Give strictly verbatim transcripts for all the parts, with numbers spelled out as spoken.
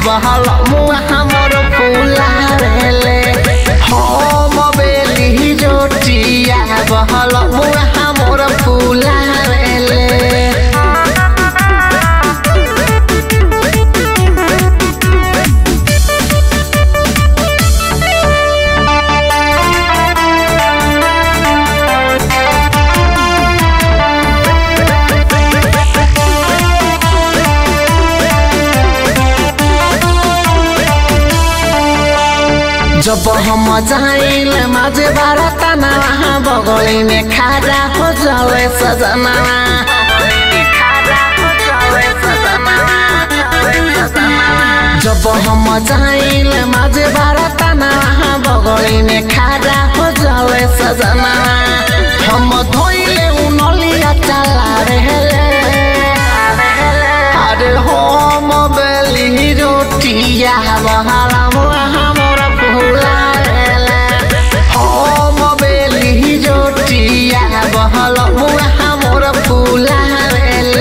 बहल मुआ हमर फुलावेले हम बेली जोटिया बहल मुआ हमर फुलावेले जब हम जाइल माझे बारतना बगली में खाजा हो जावे सजना जब हम जाइल माझे बारतना बगली में खाजा हो जावे सजना हम धोइले उनलिया चला रहले अरे हम बेली रोटिया बहाला मुआ हमर फुलावेले हम बेली जोटिया बहल मुआ हमर फुलावेले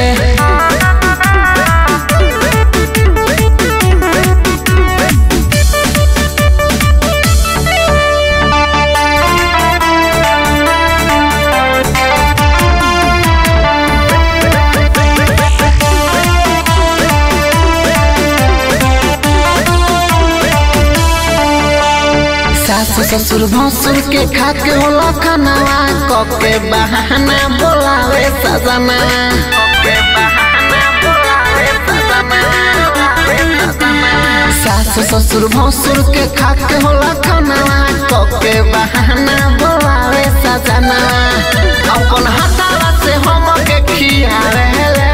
सासु ससुर भसुर के खाके होला खानावा कके बहाना बोलावे सजना सासु ससुर भसुर के खाके होला खानावा कके बहाना बोलावे सजना अपन हाथावा से हम के खियावेले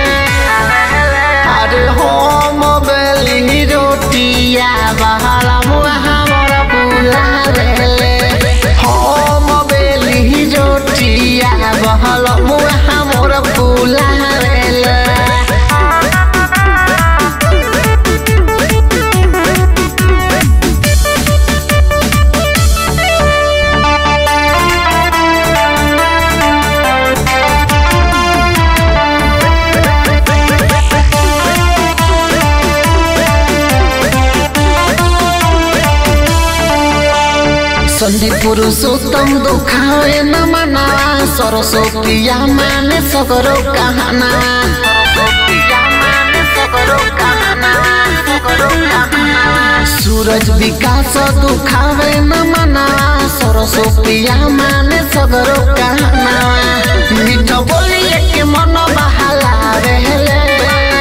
अरे हम बेली रोटिया बहाला मुआ हमर फुलावेले हम बेली जोटिया बहल मुआ हमर फुलावेले संधि पुरुषोत्तम दुखावे न मना सरस्वतिया माने सगरो कहना सूरज विकास दुखावे न मना सरस्वतिया माने सगरो कहना मीठ बोलिए के मन बहला रहले